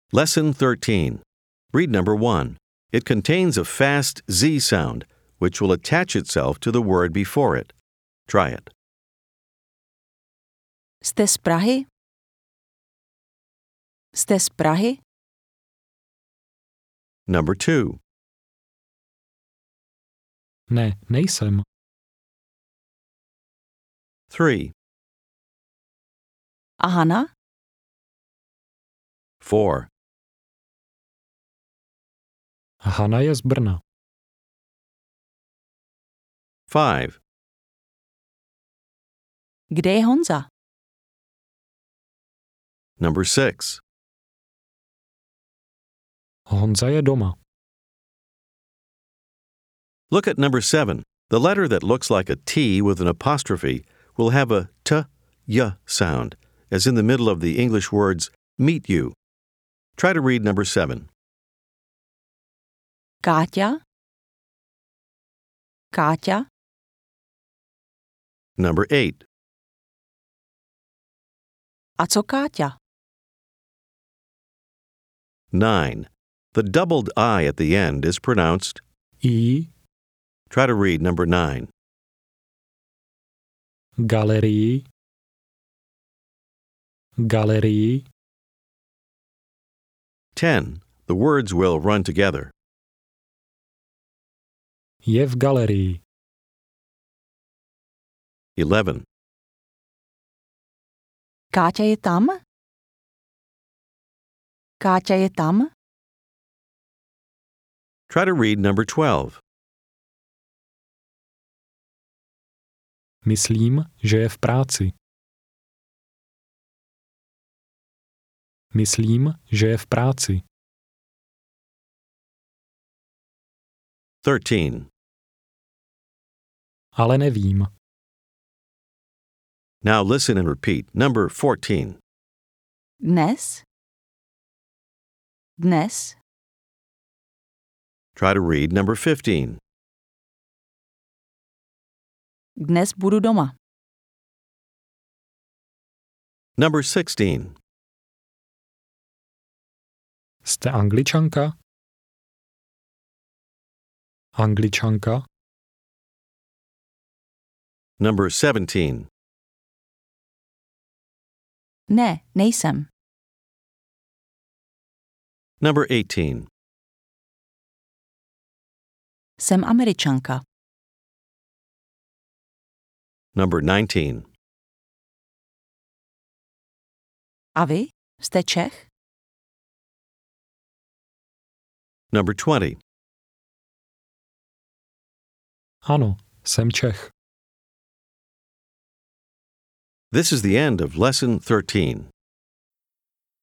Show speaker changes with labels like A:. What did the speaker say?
A: Lesson 13. Read number 1. It contains a fast Z sound, which will attach itself to the word before it. Try it.
B: Jste z Prahy? Jste z Prahy?
A: Number 2.
C: Ne, nejsem.
A: 3.
B: A Hana?
A: 4.
C: Hana je z Brna.
A: 5.
B: Kde je Honza?
A: Number 6.
C: Honza je doma.
A: Look at number 7. The letter that looks like a T with an apostrophe will have a y sound, as in the middle of the English words meet you. Try to read number 7.
B: Káťa? Káťa?
A: Number 8.
B: A co Káťa?
A: 9. The doubled I at the end is pronounced.
C: I
A: Try to read number 9.
C: galerii. Galerii.
A: 10. The words will run together.
C: Je v galerii.
A: 11.
B: Káťa je tam? Káťa je tam?
A: Try to read number 12.
C: Myslím, že je v práci. Myslím, že je v práci.
A: 13.
C: Ale nevím.
A: Now listen and repeat. Number 14.
B: Dnes? Dnes?
A: Try to read number 15.
B: Dnes budu doma.
A: Number 16.
C: Jste Angličanka? Angličanka?
A: Number 17.
B: Ne, nejsem.
A: Number 18.
B: Jsem Američanka.
A: Number 19.
B: A vy? Jste Čech?
A: Number 20.
C: Ano, jsem Čech.
A: This is the end of Lesson 13.